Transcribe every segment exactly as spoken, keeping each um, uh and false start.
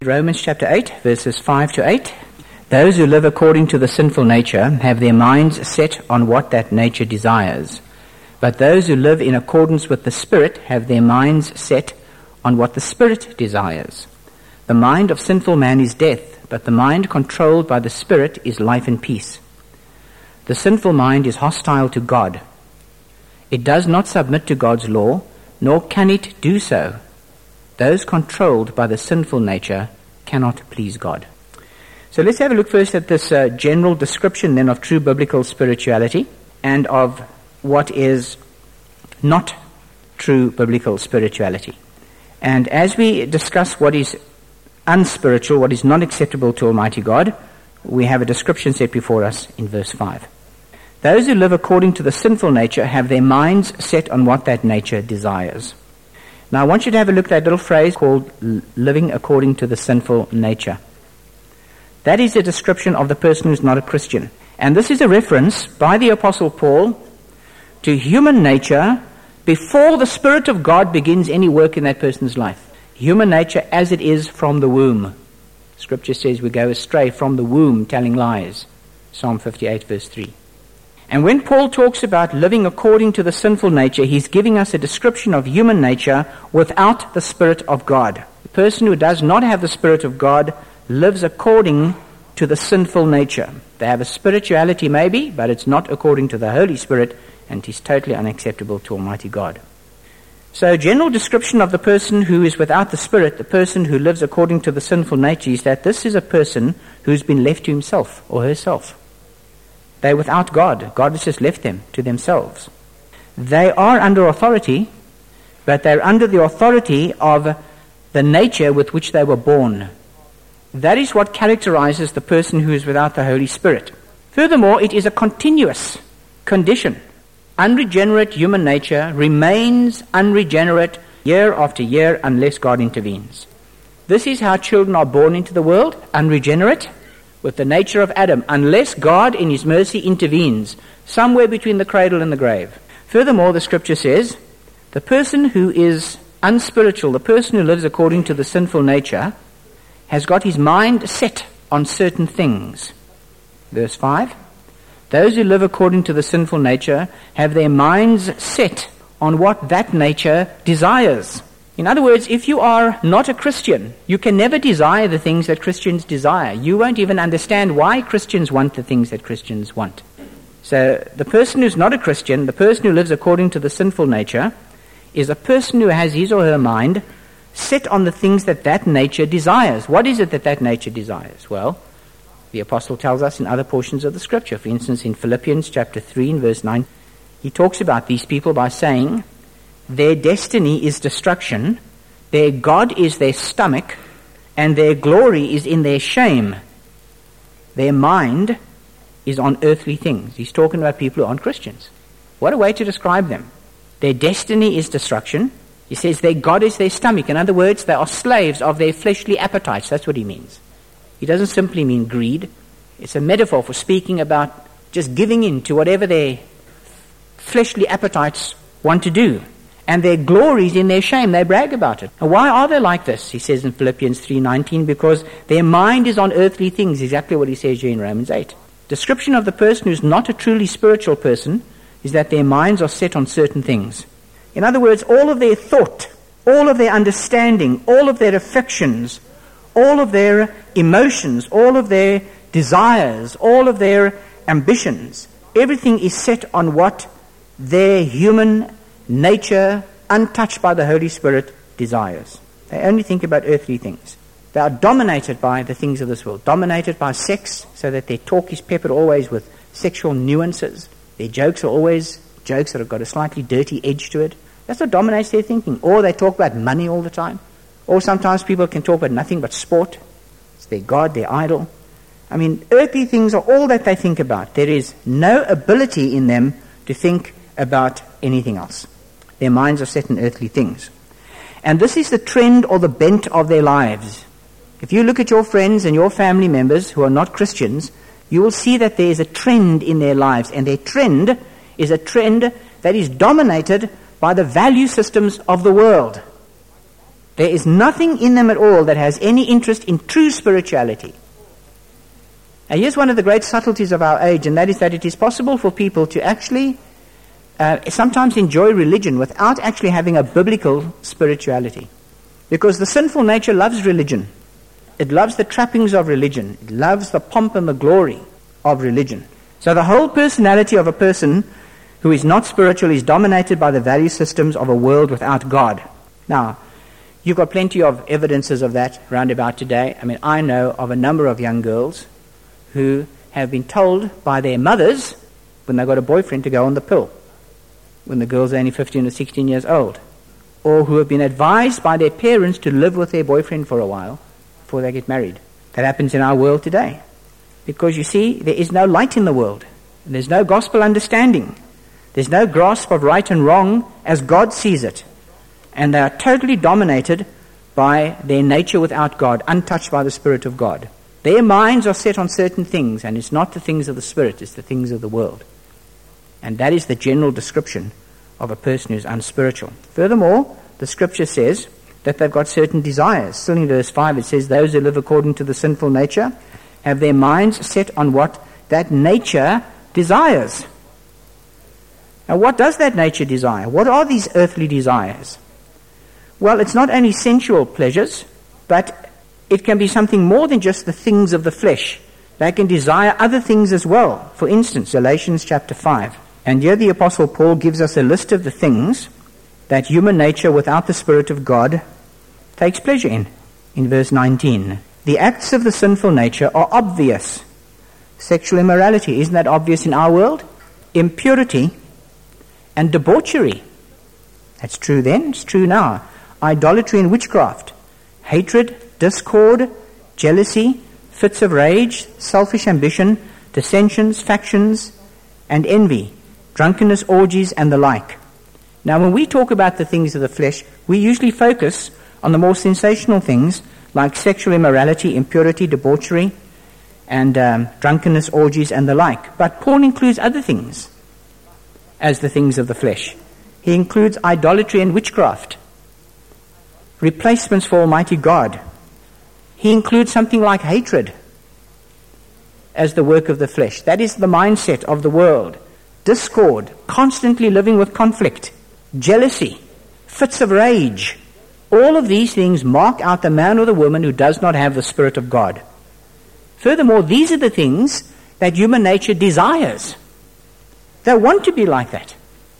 Romans chapter eight, verses five to eight. Those who live according to the sinful nature have their minds set on what that nature desires. But those who live in accordance with the Spirit have their minds set on what the Spirit desires. The mind of sinful man is death, but the mind controlled by the Spirit is life and peace. The sinful mind is hostile to God. It does not submit to God's law, nor can it do so. Those controlled by the sinful nature cannot please God. So let's have a look first at this uh, general description then of true biblical spirituality and of what is not true biblical spirituality. And as we discuss what is unspiritual, what is not acceptable to Almighty God, we have a description set before us in verse five. Those who live according to the sinful nature have their minds set on what that nature desires. Now I want you to have a look at that little phrase called living according to the sinful nature. That is a description of the person who's not a Christian. And this is a reference by the Apostle Paul to human nature before the Spirit of God begins any work in that person's life. Human nature as it is from the womb. Scripture says we go astray from the womb telling lies. Psalm fifty-eight verse three. And when Paul talks about living according to the sinful nature, he's giving us a description of human nature without the Spirit of God. The person who does not have the Spirit of God lives according to the sinful nature. They have a spirituality maybe, but it's not according to the Holy Spirit, and it is totally unacceptable to Almighty God. So general description of the person who is without the Spirit, the person who lives according to the sinful nature, is that this is a person who's been left to himself or herself. They're without God. God has just left them to themselves. They are under authority, but they're under the authority of the nature with which they were born. That is what characterizes the person who is without the Holy Spirit. Furthermore, it is a continuous condition. Unregenerate human nature remains unregenerate year after year unless God intervenes. This is how children are born into the world, unregenerate, with the nature of Adam, unless God in his mercy intervenes somewhere between the cradle and the grave. Furthermore, the scripture says, the person who is unspiritual, the person who lives according to the sinful nature, has got his mind set on certain things. Verse five, those who live according to the sinful nature have their minds set on what that nature desires. In other words, if you are not a Christian, you can never desire the things that Christians desire. You won't even understand why Christians want the things that Christians want. So the person who's not a Christian, the person who lives according to the sinful nature, is a person who has his or her mind set on the things that that nature desires. What is it that that nature desires? Well, the apostle tells us in other portions of the scripture. For instance, in Philippians chapter three and verse nine, he talks about these people by saying, their destiny is destruction, their God is their stomach, and their glory is in their shame. Their mind is on earthly things. He's talking about people who aren't Christians. What a way to describe them. Their destiny is destruction. He says their God is their stomach. In other words, they are slaves of their fleshly appetites. That's what he means. He doesn't simply mean greed. It's a metaphor for speaking about just giving in to whatever their fleshly appetites want to do. And their glory is in their shame. They brag about it. And why are they like this? He says in Philippians three nineteen, because their mind is on earthly things. Exactly what he says here in Romans eight. Description of the person who's not a truly spiritual person is that their minds are set on certain things. In other words, all of their thought, all of their understanding, all of their affections, all of their emotions, all of their desires, all of their ambitions, everything is set on what their human nature, untouched by the Holy Spirit, desires. They only think about earthly things. They are dominated by the things of this world, dominated by sex, so that their talk is peppered always with sexual nuances. Their jokes are always jokes that have got a slightly dirty edge to it. That's what dominates their thinking. Or they talk about money all the time. Or sometimes people can talk about nothing but sport. It's their God, their idol. I mean, earthly things are all that they think about. There is no ability in them to think about anything else. Their minds are set in earthly things. And this is the trend or the bent of their lives. If you look at your friends and your family members who are not Christians, you will see that there is a trend in their lives. And their trend is a trend that is dominated by the value systems of the world. There is nothing in them at all that has any interest in true spirituality. Now here's one of the great subtleties of our age, and that is that it is possible for people to actually uh, sometimes enjoy religion without actually having a biblical spirituality. Because the sinful nature loves religion. It loves the trappings of religion. It loves the pomp and the glory of religion. So the whole personality of a person who is not spiritual is dominated by the value systems of a world without God. Now, you've got plenty of evidences of that round about today. I mean, I know of a number of young girls who have been told by their mothers when they got a boyfriend to go on the pill, when the girls are only fifteen or sixteen years old, or who have been advised by their parents to live with their boyfriend for a while before they get married. That happens in our world today. Because you see, there is no light in the world. And there's no gospel understanding. There's no grasp of right and wrong as God sees it. And they are totally dominated by their nature without God, untouched by the Spirit of God. Their minds are set on certain things, and it's not the things of the Spirit, it's the things of the world. And that is the general description of a person who's unspiritual. Furthermore, the Scripture says that they've got certain desires. Still in verse five it says, those who live according to the sinful nature have their minds set on what that nature desires. Now what does that nature desire? What are these earthly desires? Well, it's not only sensual pleasures, but it can be something more than just the things of the flesh. They can desire other things as well. For instance, Galatians chapter five. And here the Apostle Paul gives us a list of the things that human nature without the Spirit of God takes pleasure in. In verse nineteen, the acts of the sinful nature are obvious. Sexual immorality, isn't that obvious in our world? Impurity and debauchery. That's true then, it's true now. Idolatry and witchcraft, hatred, discord, jealousy, fits of rage, selfish ambition, dissensions, factions, and envy, drunkenness, orgies, and the like. Now, when we talk about the things of the flesh, we usually focus on the more sensational things like sexual immorality, impurity, debauchery, and um, drunkenness, orgies, and the like. But Paul includes other things as the things of the flesh. He includes idolatry and witchcraft, replacements for Almighty God. He includes something like hatred as the work of the flesh. That is the mindset of the world. Discord, constantly living with conflict, jealousy, fits of rage. All of these things mark out the man or the woman who does not have the Spirit of God. Furthermore, these are the things that human nature desires. They want to be like that.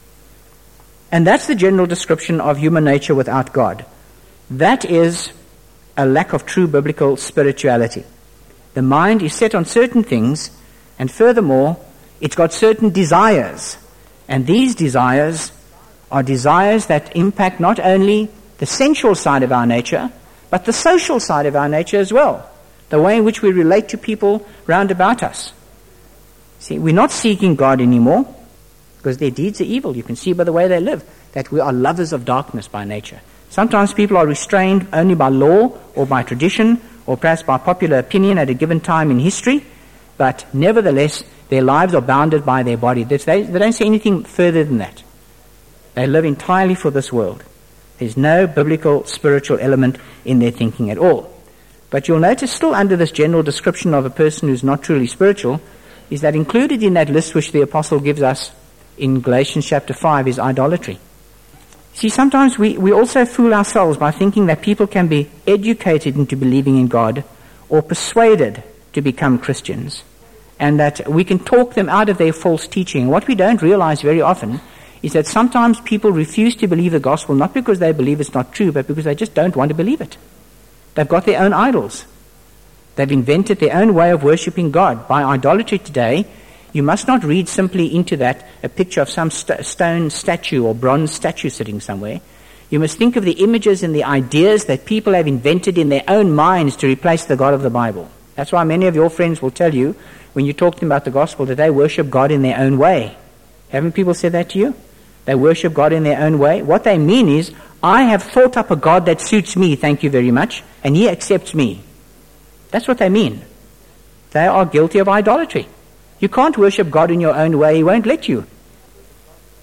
And that's the general description of human nature without God. That is a lack of true biblical spirituality. The mind is set on certain things, and furthermore, it's got certain desires. And these desires are desires that impact not only the sensual side of our nature, but the social side of our nature as well. The way in which we relate to people round about us. See, we're not seeking God anymore, because their deeds are evil. You can see by the way they live that we are lovers of darkness by nature. Sometimes people are restrained only by law or by tradition or perhaps by popular opinion at a given time in history, but nevertheless their lives are bounded by their body. They, they don't say anything further than that. They live entirely for this world. There's no biblical spiritual element in their thinking at all. But you'll notice still under this general description of a person who's not truly spiritual is that included in that list which the apostle gives us in Galatians chapter five is idolatry. See, sometimes we, we also fool ourselves by thinking that people can be educated into believing in God or persuaded to become Christians, and that we can talk them out of their false teaching. What we don't realize very often is that sometimes people refuse to believe the gospel not because they believe it's not true, but because they just don't want to believe it. They've got their own idols. They've invented their own way of worshipping God. By idolatry today, you must not read simply into that a picture of some st- stone statue or bronze statue sitting somewhere. You must think of the images and the ideas that people have invented in their own minds to replace the God of the Bible. That's why many of your friends will tell you, when you talk to them about the gospel, that they worship God in their own way. Haven't people said that to you? They worship God in their own way. What they mean is, I have thought up a God that suits me, thank you very much, and he accepts me. That's what they mean. They are guilty of idolatry. You can't worship God in your own way. He won't let you.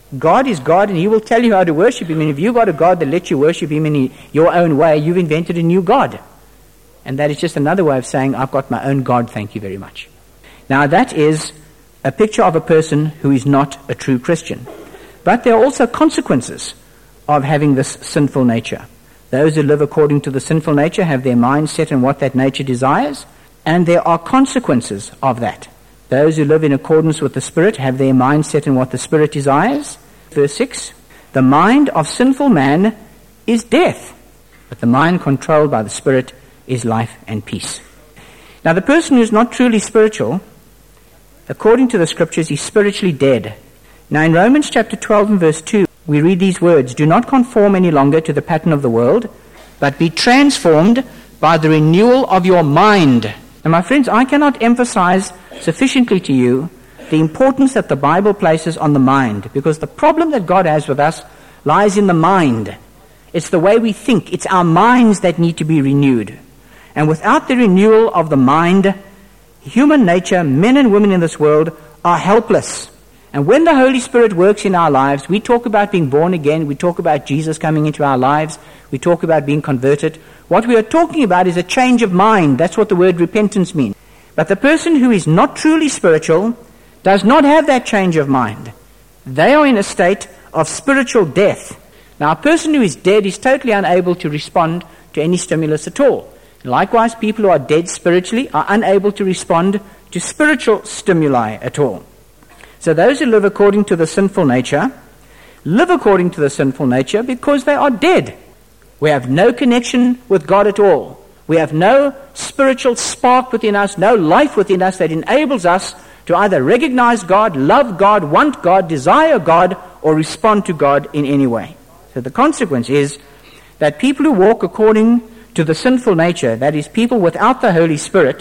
God is God, and He will tell you how to worship Him. And if you've got a God that lets you worship Him in your own way, you've invented a new God. And that is just another way of saying, I've got my own God, thank you very much. Now that is a picture of a person who is not a true Christian. But there are also consequences of having this sinful nature. Those who live according to the sinful nature have their mind set on what that nature desires, and there are consequences of that. Those who live in accordance with the Spirit have their mind set on what the Spirit desires. Verse six, the mind of sinful man is death, but the mind controlled by the Spirit is life and peace. Now the person who is not truly spiritual, according to the Scriptures, is spiritually dead. Now in Romans chapter twelve and verse two, we read these words, do not conform any longer to the pattern of the world, but be transformed by the renewal of your mind. And my friends, I cannot emphasize sufficiently to you the importance that the Bible places on the mind, because the problem that God has with us lies in the mind. It's the way we think. It's our minds that need to be renewed. And without the renewal of the mind, human nature, men and women in this world, are helpless. And when the Holy Spirit works in our lives, we talk about being born again, we talk about Jesus coming into our lives, we talk about being converted. What we are talking about is a change of mind. That's what the word repentance means. But the person who is not truly spiritual does not have that change of mind. They are in a state of spiritual death. Now, a person who is dead is totally unable to respond to any stimulus at all. Likewise, people who are dead spiritually are unable to respond to spiritual stimuli at all. So those who live according to the sinful nature, live according to the sinful nature because they are dead. We have no connection with God at all. We have no spiritual spark within us, no life within us that enables us to either recognize God, love God, want God, desire God, or respond to God in any way. So the consequence is that people who walk according to the sinful nature, that is, people without the Holy Spirit,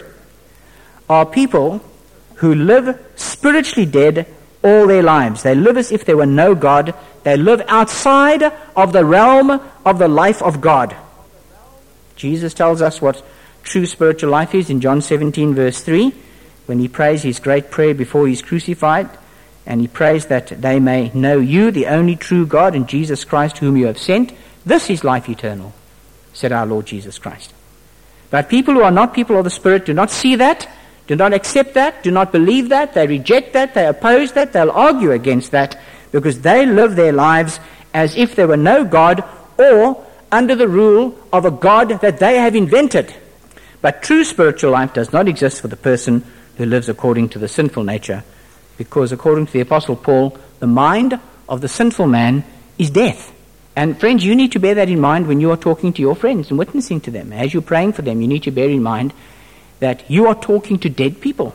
are people who live spiritually dead all their lives. They live as if there were no God. They live outside of the realm of the life of God. Jesus tells us what true spiritual life is in John seventeen verse three, when he prays his great prayer before he's crucified, and he prays that they may know you, the only true God, and Jesus Christ whom you have sent. This is life eternal, said our Lord Jesus Christ. But people who are not people of the Spirit do not see that, do not accept that, do not believe that, they reject that, they oppose that, they'll argue against that, because they live their lives as if there were no God, or under the rule of a God that they have invented. But true spiritual life does not exist for the person who lives according to the sinful nature, because according to the Apostle Paul, the mind of the sinful man is death. And friends, you need to bear that in mind when you are talking to your friends and witnessing to them. As you're praying for them, you need to bear in mind that you are talking to dead people.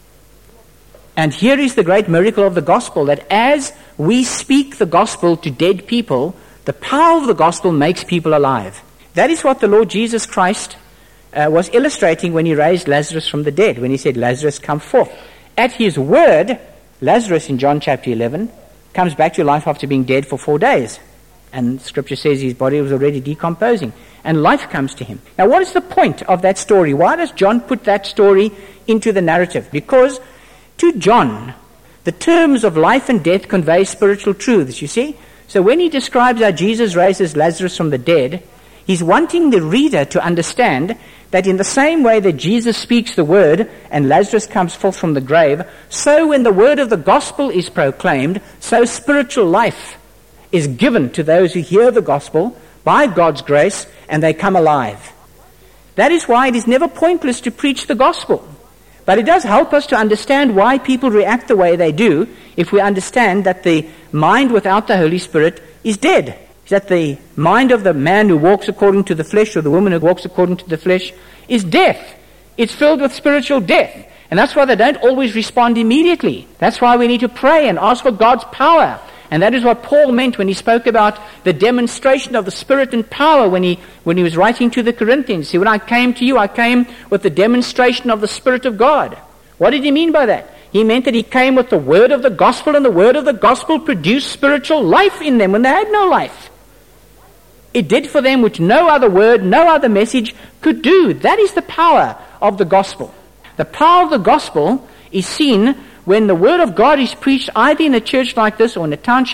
And here is the great miracle of the gospel, that as we speak the gospel to dead people, the power of the gospel makes people alive. That is what the Lord Jesus Christ uh, was illustrating when he raised Lazarus from the dead, when he said, Lazarus, come forth. At his word, Lazarus in John chapter eleven comes back to life after being dead for four days. And Scripture says his body was already decomposing. And life comes to him. Now, what is the point of that story? Why does John put that story into the narrative? Because to John, the terms of life and death convey spiritual truths, you see. So when he describes how Jesus raises Lazarus from the dead, he's wanting the reader to understand that in the same way that Jesus speaks the word and Lazarus comes forth from the grave, so when the word of the gospel is proclaimed, so spiritual life is given to those who hear the gospel by God's grace, and they come alive. That is why it is never pointless to preach the gospel. But it does help us to understand why people react the way they do if we understand that the mind without the Holy Spirit is dead. That the mind of the man who walks according to the flesh, or the woman who walks according to the flesh, is death. It's filled with spiritual death. And that's why they don't always respond immediately. That's why we need to pray and ask for God's power. And that is what Paul meant when he spoke about the demonstration of the Spirit and power when he when he was writing to the Corinthians. See, when I came to you, I came with the demonstration of the Spirit of God. What did he mean by that? He meant that he came with the word of the gospel, and the word of the gospel produced spiritual life in them when they had no life. It did for them which no other word, no other message could do. That is the power of the gospel. The power of the gospel is seen when the word of God is preached either in a church like this or in a township,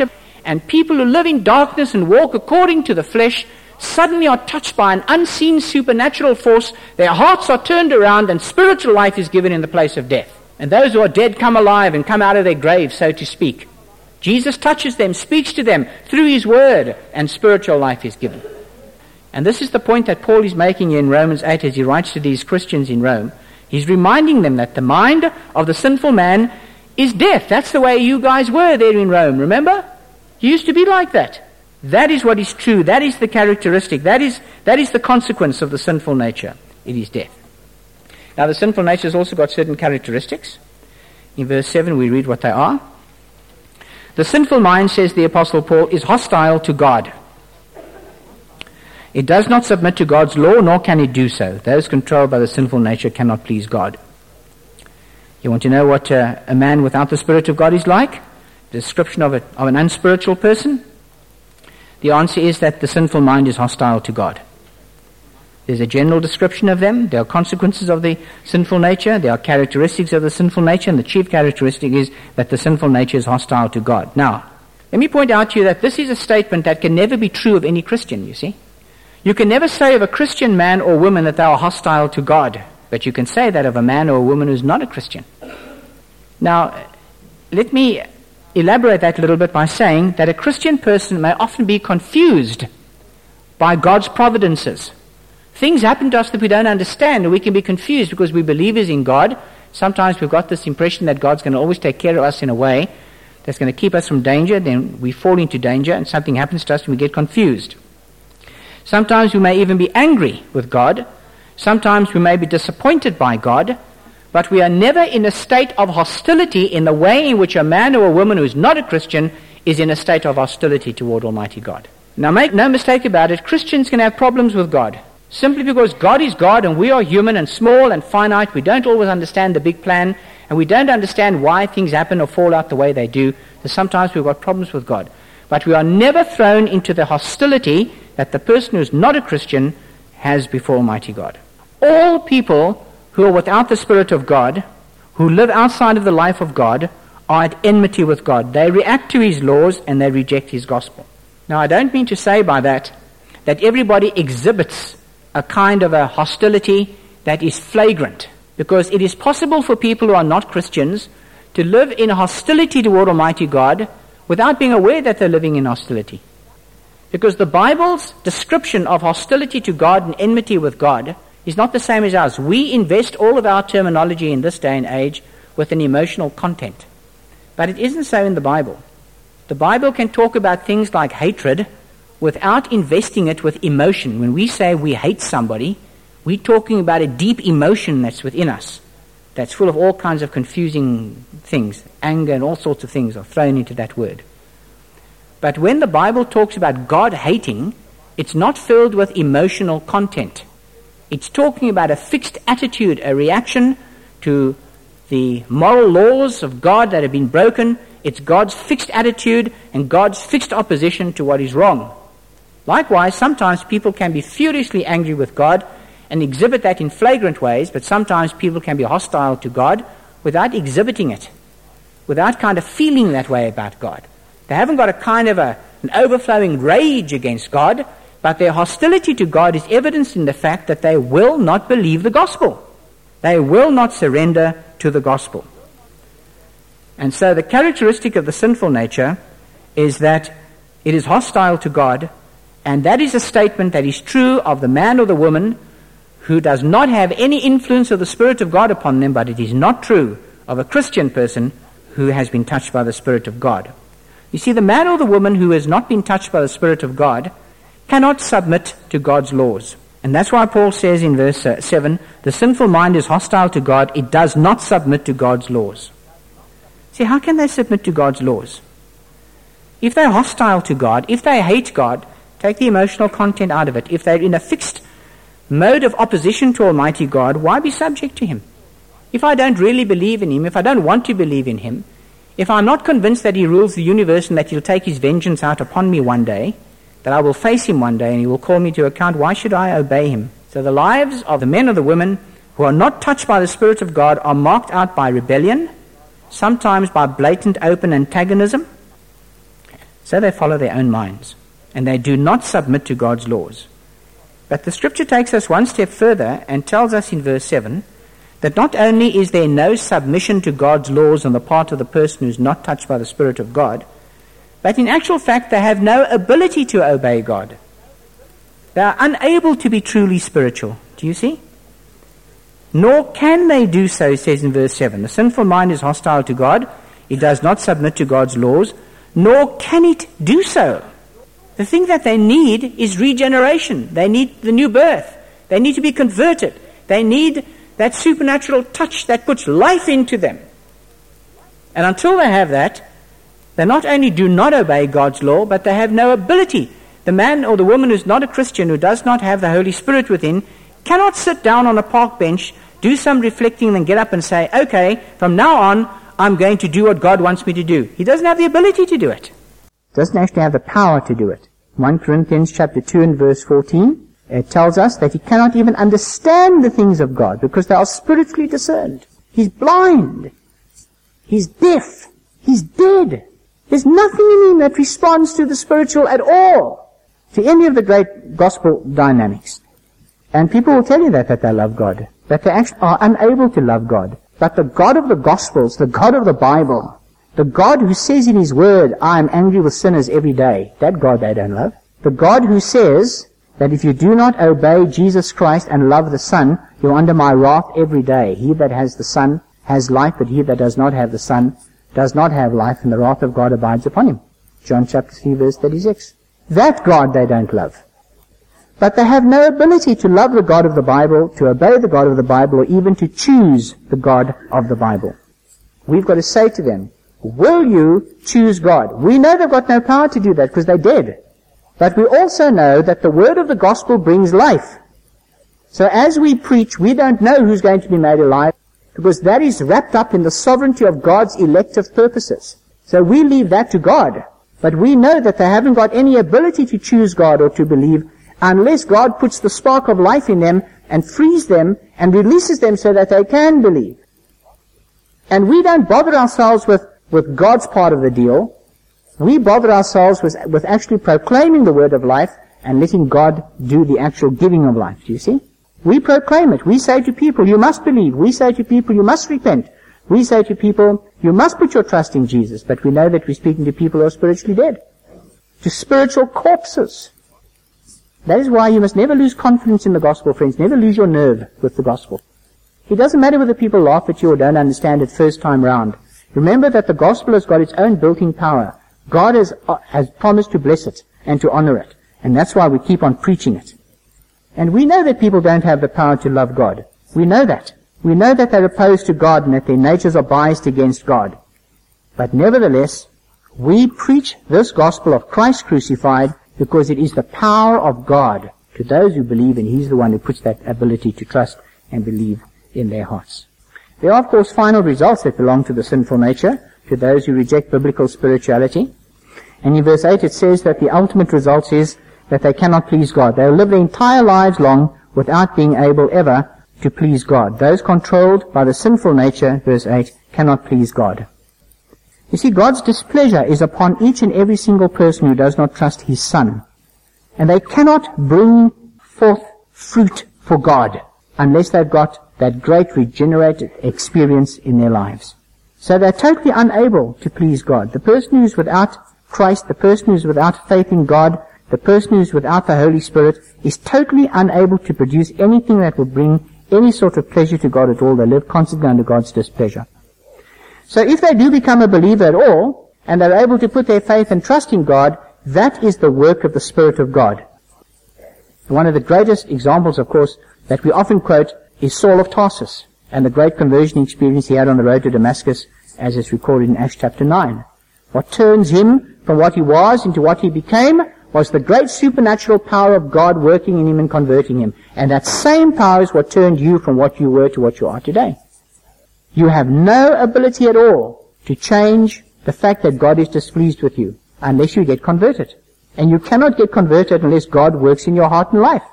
and people who live in darkness and walk according to the flesh suddenly are touched by an unseen supernatural force. Their hearts are turned around and spiritual life is given in the place of death. And those who are dead come alive and come out of their grave, so to speak. Jesus touches them, speaks to them through his word, and spiritual life is given. And this is the point that Paul is making in Romans eight as he writes to these Christians in Rome. He's reminding them that the mind of the sinful man is death. That's the way you guys were there in Rome, remember? You used to be like that. That is what is true. That is the characteristic. That is, that is the consequence of the sinful nature. It is death. Now the sinful nature has also got certain characteristics. In verse seven we read what they are. The sinful mind, says the Apostle Paul, is hostile to God. It does not submit to God's law, nor can it do so. Those controlled by the sinful nature cannot please God. You want to know what uh, a man without the Spirit of God is like? The description of, a, of an unspiritual person? The answer is that the sinful mind is hostile to God. There's a general description of them. There are consequences of the sinful nature. There are characteristics of the sinful nature. And the chief characteristic is that the sinful nature is hostile to God. Now, let me point out to you that this is a statement that can never be true of any Christian, you see. You can never say of a Christian man or woman that they are hostile to God. But you can say that of a man or a woman who's not a Christian. Now, let me elaborate that a little bit by saying that a Christian person may often be confused by God's providences. Things happen to us that we don't understand, and we can be confused because we believers in God. Sometimes we've got this impression that God's going to always take care of us in a way that's going to keep us from danger. Then we fall into danger and something happens to us and we get confused. Sometimes we may even be angry with God. Sometimes we may be disappointed by God. But we are never in a state of hostility in the way in which a man or a woman who is not a Christian is in a state of hostility toward Almighty God. Now make no mistake about it, Christians can have problems with God. Simply because God is God and we are human and small and finite, we don't always understand the big plan, and we don't understand why things happen or fall out the way they do. So sometimes we've got problems with God. But we are never thrown into the hostility that the person who is not a Christian has before Almighty God. All people who are without the Spirit of God, who live outside of the life of God, are at enmity with God. They react to his laws and they reject his gospel. Now, I don't mean to say by that that everybody exhibits a kind of a hostility that is flagrant, because it is possible for people who are not Christians to live in hostility toward Almighty God without being aware that they're living in hostility. Because the Bible's description of hostility to God and enmity with God is not the same as ours. We invest all of our terminology in this day and age with an emotional content. But it isn't so in the Bible. The Bible can talk about things like hatred without investing it with emotion. When we say we hate somebody, we're talking about a deep emotion that's within us, that's full of all kinds of confusing things. Anger and all sorts of things are thrown into that word. But when the Bible talks about God hating, it's not filled with emotional content. It's talking about a fixed attitude, a reaction to the moral laws of God that have been broken. It's God's fixed attitude and God's fixed opposition to what is wrong. Likewise, sometimes people can be furiously angry with God and exhibit that in flagrant ways, but sometimes people can be hostile to God without exhibiting it, without kind of feeling that way about God. They haven't got a kind of a, an overflowing rage against God, but their hostility to God is evidenced in the fact that they will not believe the gospel. They will not surrender to the gospel. And so the characteristic of the sinful nature is that it is hostile to God, and that is a statement that is true of the man or the woman who does not have any influence of the Spirit of God upon them, but it is not true of a Christian person who has been touched by the Spirit of God. You see, the man or the woman who has not been touched by the Spirit of God cannot submit to God's laws. And that's why Paul says in verse uh, seven, the sinful mind is hostile to God, it does not submit to God's laws. See, how can they submit to God's laws? If they're hostile to God, if they hate God, take the emotional content out of it. If they're in a fixed mode of opposition to Almighty God, why be subject to Him? If I don't really believe in Him, if I don't want to believe in Him, if I'm not convinced that He rules the universe and that He'll take His vengeance out upon me one day, that I will face Him one day and He will call me to account, why should I obey Him? So the lives of the men or the women who are not touched by the Spirit of God are marked out by rebellion, sometimes by blatant open antagonism, So they follow their own minds, and they do not submit to God's laws. But the scripture takes us one step further and tells us in verse seven that not only is there no submission to God's laws on the part of the person who's not touched by the Spirit of God, but in actual fact they have no ability to obey God. They are unable to be truly spiritual. Do you see? Nor can they do so, he says in verse seven. The sinful mind is hostile to God. It does not submit to God's laws, nor can it do so. The thing that they need is regeneration. They need the new birth. They need to be converted. They need that supernatural touch that puts life into them. And until they have that, they not only do not obey God's law, but they have no ability. The man or the woman who's not a Christian, who does not have the Holy Spirit within, cannot sit down on a park bench, do some reflecting, and then get up and say, okay, from now on, I'm going to do what God wants me to do. He doesn't have the ability to do it. Doesn't actually have the power to do it. First Corinthians chapter two and verse fourteen, it tells us that he cannot even understand the things of God because they are spiritually discerned. He's blind. He's deaf. He's dead. There's nothing in him that responds to the spiritual at all, to any of the great gospel dynamics. And people will tell you that, that they love God, that they actually are unable to love God. But the God of the Gospels, the God of the Bible, the God who says in His Word, I am angry with sinners every day, that God they don't love. The God who says that if you do not obey Jesus Christ and love the Son, you're under my wrath every day. He that has the Son has life, but he that does not have the Son does not have life, and the wrath of God abides upon him. John chapter three verse thirty-six. That God they don't love. But they have no ability to love the God of the Bible, to obey the God of the Bible, or even to choose the God of the Bible. We've got to say to them, will you choose God? We know they've got no power to do that because they're dead. But we also know that the word of the gospel brings life. So as we preach, we don't know who's going to be made alive because that is wrapped up in the sovereignty of God's elective purposes. So we leave that to God. But we know that they haven't got any ability to choose God or to believe unless God puts the spark of life in them and frees them and releases them so that they can believe. And we don't bother ourselves with, with God's part of the deal. We bother ourselves with, with actually proclaiming the word of life and letting God do the actual giving of life. Do you see? We proclaim it. We say to people, you must believe. We say to people, you must repent. We say to people, you must put your trust in Jesus. But we know that we're speaking to people who are spiritually dead. To spiritual corpses. That is why you must never lose confidence in the gospel, friends. Never lose your nerve with the gospel. It doesn't matter whether people laugh at you or don't understand it first time round. Remember that the gospel has got its own built-in power. God has, uh, has promised to bless it and to honor it. And that's why we keep on preaching it. And we know that people don't have the power to love God. We know that. We know that they're opposed to God and that their natures are biased against God. But nevertheless, we preach this gospel of Christ crucified because it is the power of God to those who believe, and He's the one who puts that ability to trust and believe in their hearts. There are, of course, final results that belong to the sinful nature, to those who reject biblical spirituality. And in verse eight it says that the ultimate result is that they cannot please God. They will live their entire lives long without being able ever to please God. Those controlled by the sinful nature, verse eight, cannot please God. You see, God's displeasure is upon each and every single person who does not trust His Son. And they cannot bring forth fruit for God unless they've got that great regenerated experience in their lives. So they're totally unable to please God. The person who's without Christ, the person who's without faith in God, the person who's without the Holy Spirit is totally unable to produce anything that will bring any sort of pleasure to God at all. They live constantly under God's displeasure. So if they do become a believer at all, and they're able to put their faith and trust in God, that is the work of the Spirit of God. One of the greatest examples, of course, that we often quote is Saul of Tarsus, and the great conversion experience he had on the road to Damascus, as is recorded in Acts chapter nine. What turns him from what he was into what he became was the great supernatural power of God working in him and converting him. And that same power is what turned you from what you were to what you are today. You have no ability at all to change the fact that God is displeased with you unless you get converted. And you cannot get converted unless God works in your heart and life.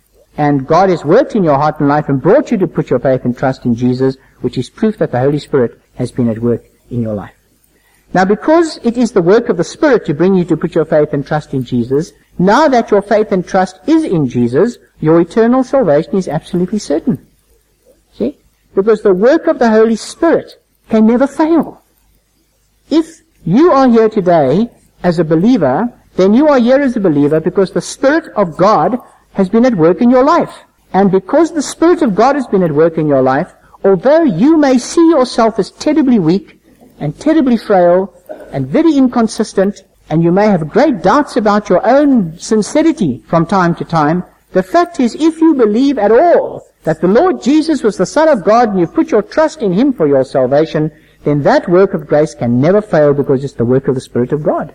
And God has worked in your heart and life and brought you to put your faith and trust in Jesus, which is proof that the Holy Spirit has been at work in your life. Now, because it is the work of the Spirit to bring you to put your faith and trust in Jesus, now that your faith and trust is in Jesus, your eternal salvation is absolutely certain. See? Because the work of the Holy Spirit can never fail. If you are here today as a believer, then you are here as a believer because the Spirit of God has been at work in your life. And because the Spirit of God has been at work in your life, although you may see yourself as terribly weak, and terribly frail, and very inconsistent, and you may have great doubts about your own sincerity from time to time, the fact is, if you believe at all that the Lord Jesus was the Son of God and you put your trust in Him for your salvation, then that work of grace can never fail because it's the work of the Spirit of God.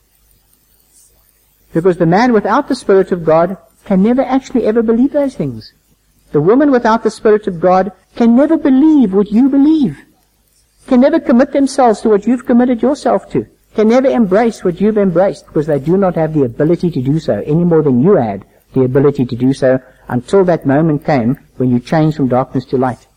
Because the man without the Spirit of God can never actually ever believe those things. The woman without the Spirit of God can never believe what you believe. Can never commit themselves to what you've committed yourself to. Can never embrace what you've embraced because they do not have the ability to do so any more than you had the ability to do so until that moment came when you changed from darkness to light.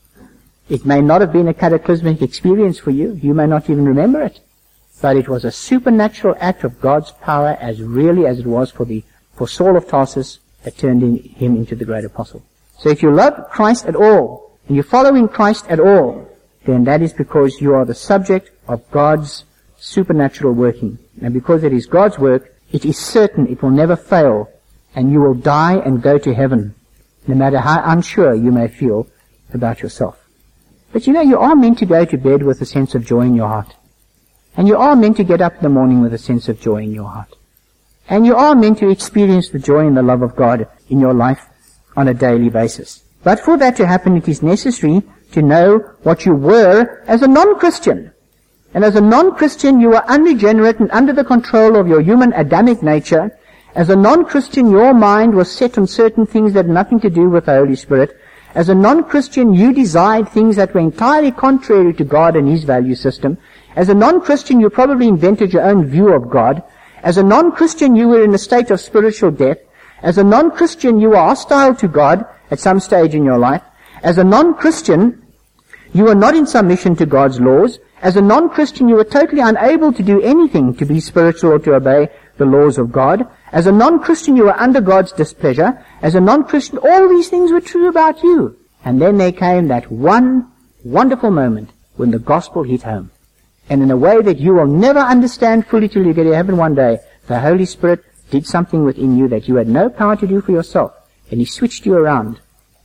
It may not have been a cataclysmic experience for you. You may not even remember it. But it was a supernatural act of God's power as really as it was for the for Saul of Tarsus that turned in, him into the great apostle. So if you love Christ at all, and you're following Christ at all, then that is because you are the subject of God's supernatural working. And because it is God's work, it is certain it will never fail, and you will die and go to heaven, no matter how unsure you may feel about yourself. But you know, you are meant to go to bed with a sense of joy in your heart. And you are meant to get up in the morning with a sense of joy in your heart. And you are meant to experience the joy and the love of God in your life on a daily basis. But for that to happen, it is necessary to know what you were as a non-Christian. And as a non-Christian, you were unregenerate and under the control of your human Adamic nature. As a non-Christian, your mind was set on certain things that had nothing to do with the Holy Spirit. As a non-Christian, you desired things that were entirely contrary to God and His value system. As a non-Christian, you probably invented your own view of God. As a non-Christian, you were in a state of spiritual death. As a non-Christian, you were hostile to God at some stage in your life. As a non-Christian, you were not in submission to God's laws. As a non-Christian, you were totally unable to do anything to be spiritual or to obey the laws of God. As a non-Christian, you were under God's displeasure. As a non-Christian, all these things were true about you. And then there came that one wonderful moment when the gospel hit home. And in a way that you will never understand fully till you get to heaven one day, the Holy Spirit did something within you that you had no power to do for yourself. And He switched you around.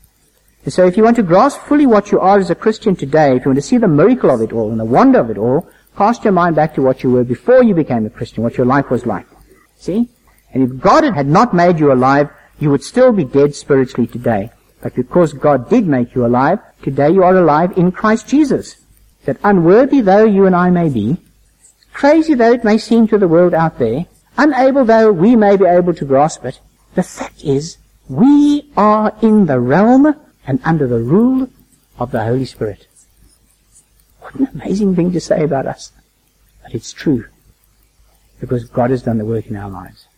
And so if you want to grasp fully what you are as a Christian today, if you want to see the miracle of it all and the wonder of it all, cast your mind back to what you were before you became a Christian, what your life was like. See? And if God had not made you alive, you would still be dead spiritually today. But because God did make you alive, today you are alive in Christ Jesus. That unworthy though you and I may be, crazy though it may seem to the world out there, unable though we may be able to grasp it, the fact is, we are in the realm and under the rule of the Holy Spirit. What an amazing thing to say about us. But it's true. Because God has done the work in our lives.